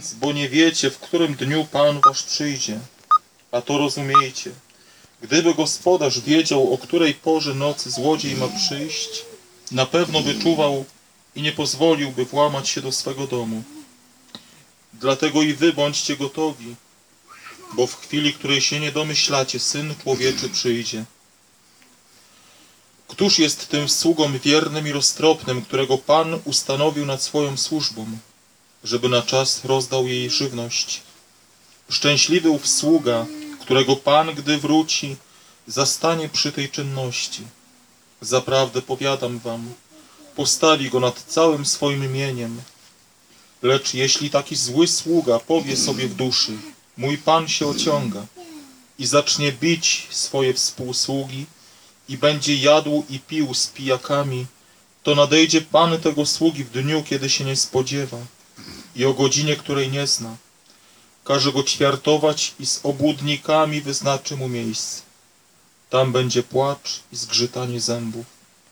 bo nie wiecie, w którym dniu Pan wasz przyjdzie. A to rozumiejcie. Gdyby gospodarz wiedział, o której porze nocy złodziej ma przyjść, na pewno by czuwał i nie pozwoliłby włamać się do swego domu. Dlatego i wy bądźcie gotowi, bo w chwili, której się nie domyślacie, Syn Człowieczy przyjdzie. Któż jest tym sługą wiernym i roztropnym, którego Pan ustanowił nad swoją służbą, żeby na czas rozdał jej żywność? Szczęśliwy ów sługa, którego Pan, gdy wróci, zastanie przy tej czynności. Zaprawdę powiadam wam, postawi go nad całym swoim mieniem. Lecz jeśli taki zły sługa powie sobie w duszy, mój Pan się ociąga, i zacznie bić swoje współsługi, i będzie jadł i pił z pijakami, to nadejdzie Pan tego sługi w dniu, kiedy się nie spodziewa i o godzinie, której nie zna. Każe go ćwiartować i z obłudnikami wyznaczy mu miejsce. Tam będzie płacz i zgrzytanie zębów.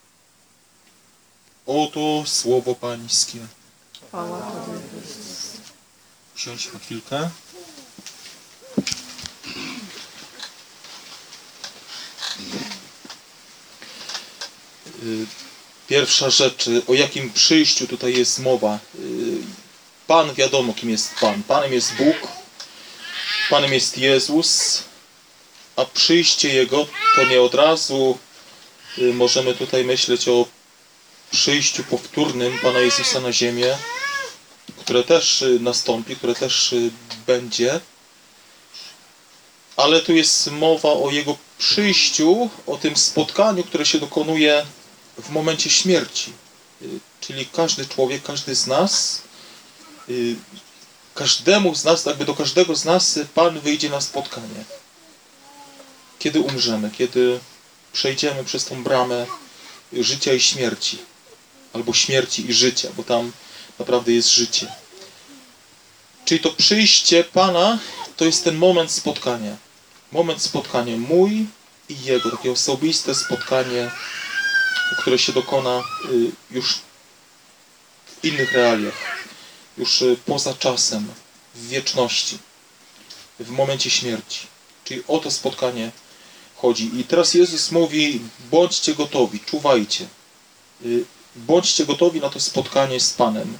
Oto słowo Pańskie. Chwała Tobie. Siądź na chwilkę. Pierwsza rzecz, o jakim przyjściu tutaj jest mowa. Pan, wiadomo kim jest Pan. Panem jest Bóg, Panem jest Jezus, a przyjście Jego to nie od razu możemy tutaj myśleć o przyjściu powtórnym Pana Jezusa na ziemię, które też nastąpi, które też będzie, ale tu jest mowa o Jego przyjściu, o tym spotkaniu, które się dokonuje w momencie śmierci. Czyli każdy człowiek, każdy z nas, każdemu z nas, jakby do każdego z nas Pan wyjdzie na spotkanie. Kiedy umrzemy, kiedy przejdziemy przez tą bramę życia i śmierci, albo śmierci i życia, bo tam naprawdę jest życie. Czyli to przyjście Pana to jest ten moment spotkania. Moment spotkania mój i Jego, takie osobiste spotkanie, które się dokona już w innych realiach, już poza czasem, w wieczności, w momencie śmierci. Czyli o to spotkanie chodzi. I teraz Jezus mówi, bądźcie gotowi, czuwajcie. Bądźcie gotowi na to spotkanie z Panem.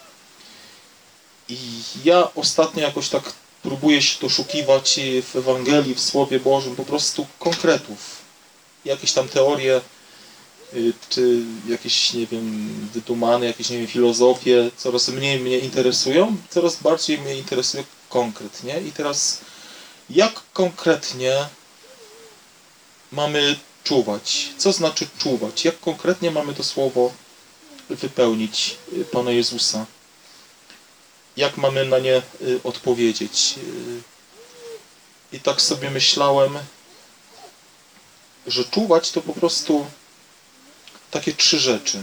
I ja ostatnio jakoś tak próbuję się doszukiwać w Ewangelii, w Słowie Bożym po prostu konkretów. Jakieś tam teorie, czy jakieś, nie wiem, wydumane, jakieś, nie wiem, filozofie coraz mniej mnie interesują, coraz bardziej mnie interesuje konkret, nie? I teraz jak konkretnie mamy czuwać? Co znaczy czuwać? Jak konkretnie mamy to słowo wypełnić Pana Jezusa? Jak mamy na nie odpowiedzieć? I tak sobie myślałem, że czuwać to po prostu takie trzy rzeczy.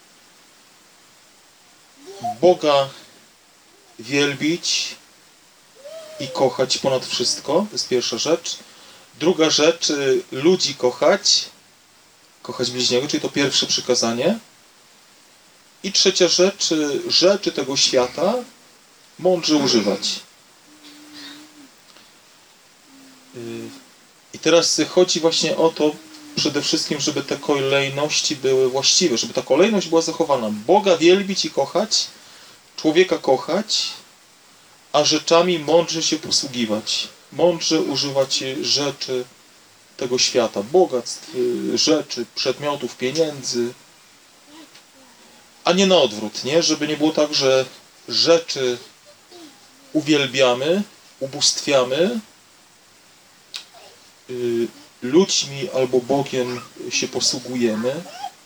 Boga wielbić i kochać ponad wszystko, to jest pierwsza rzecz. Druga rzecz, ludzi kochać, kochać bliźniego, czyli to pierwsze przykazanie. I trzecia rzecz, rzeczy tego świata mądrze używać. I teraz chodzi właśnie o to przede wszystkim, żeby te kolejności były właściwe, żeby ta kolejność była zachowana. Boga wielbić i kochać, człowieka kochać, a rzeczami mądrze się posługiwać. Mądrze używać rzeczy tego świata, bogactw, rzeczy, przedmiotów, pieniędzy, a nie na odwrót, nie? Żeby nie było tak, że rzeczy uwielbiamy, ubóstwiamy, ludźmi albo Bogiem się posługujemy,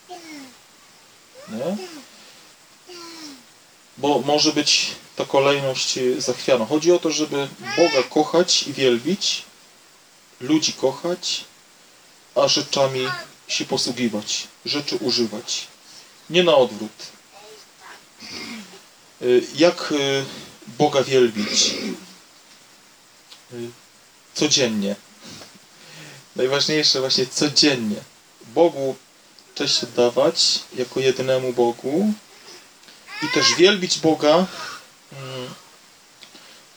nie? Bo może być ta kolejność zachwiana. Chodzi o to, żeby Boga kochać i wielbić, ludzi kochać, a rzeczami się posługiwać, rzeczy używać. Nie na odwrót. Jak Boga wielbić? Codziennie. Najważniejsze właśnie codziennie. Bogu cześć oddawać jako jedynemu Bogu i też wielbić Boga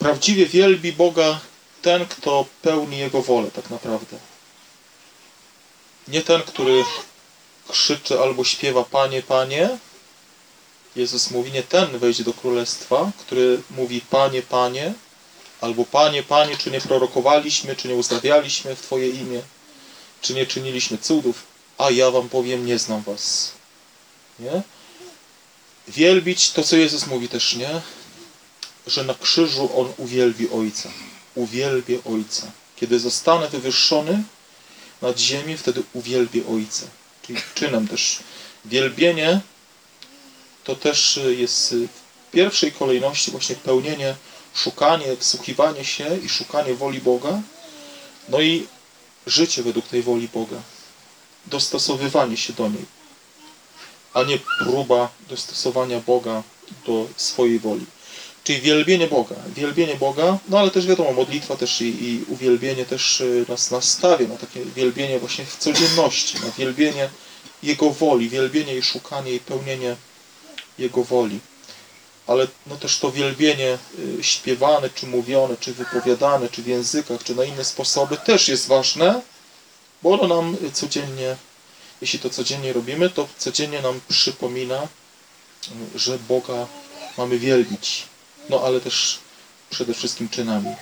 Prawdziwie wielbi Boga ten, kto pełni Jego wolę tak naprawdę. Nie ten, który krzyczy albo śpiewa Panie, Panie. Jezus mówi, nie ten wejdzie do Królestwa, który mówi Panie, Panie, albo Panie, Panie, czy nie prorokowaliśmy, czy nie uzdrawialiśmy w Twoje imię, czy nie czyniliśmy cudów, a ja wam powiem, nie znam was. Nie? Wielbić to, co Jezus mówi też, nie? Że na krzyżu On uwielbi Ojca. Uwielbię Ojca. Kiedy zostanę wywyższony nad ziemię, wtedy uwielbię Ojca. Czyli czynem też. Wielbienie to też jest w pierwszej kolejności właśnie pełnienie, szukanie, wsłuchiwanie się i szukanie woli Boga, no i życie według tej woli Boga. Dostosowywanie się do niej, a nie próba dostosowania Boga do swojej woli. Czyli wielbienie Boga, no ale też wiadomo, modlitwa też i uwielbienie też nas nastawia na takie wielbienie właśnie w codzienności, na wielbienie Jego woli, wielbienie i szukanie i pełnienie Jego woli. Ale no też to wielbienie śpiewane, czy mówione, czy wypowiadane, czy w językach, czy na inne sposoby też jest ważne, bo ono nam codziennie, jeśli to codziennie robimy, to codziennie nam przypomina, że Boga mamy wielbić. No ale też przede wszystkim czynami.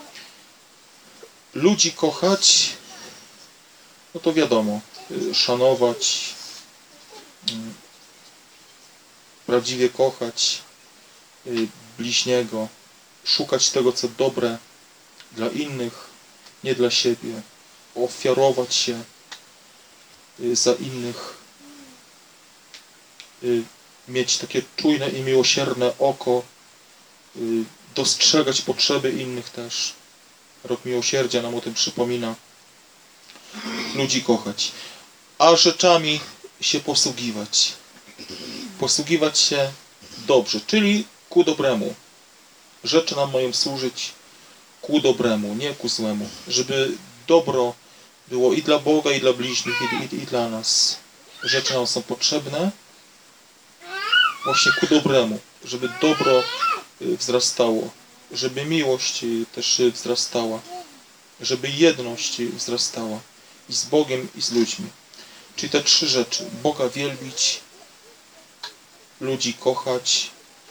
Ludzi kochać, no to wiadomo, szanować, prawdziwie kochać bliźniego, szukać tego, co dobre dla innych, nie dla siebie, ofiarować się za innych, mieć takie czujne i miłosierne oko, dostrzegać potrzeby innych też. Rok Miłosierdzia nam o tym przypomina. Ludzi kochać, a rzeczami się posługiwać. Posługiwać się dobrze, czyli ku dobremu. Rzeczy nam mają służyć ku dobremu, nie ku złemu. Żeby dobro było i dla Boga, i dla bliźnich, i dla nas. Rzeczy nam są potrzebne właśnie ku dobremu. Żeby dobro wzrastało. Żeby miłość też wzrastała. Żeby jedność wzrastała. I z Bogiem, i z ludźmi. Czyli te trzy rzeczy. Boga wielbić, ludzi kochać,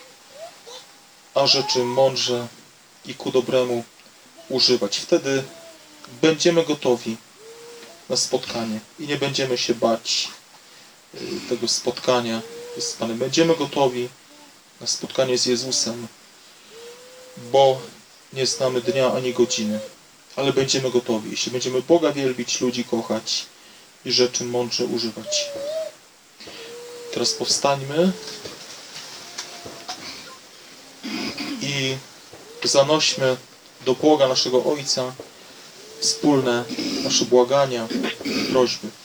a rzeczy mądrze i ku dobremu używać. Wtedy będziemy gotowi na spotkanie i nie będziemy się bać tego spotkania z Panem. Będziemy gotowi na spotkanie z Jezusem, bo nie znamy dnia ani godziny, ale będziemy gotowi, jeśli będziemy Boga wielbić, ludzi kochać i rzeczy mądrze używać. Teraz powstańmy i zanośmy do Boga naszego Ojca wspólne nasze błagania i prośby.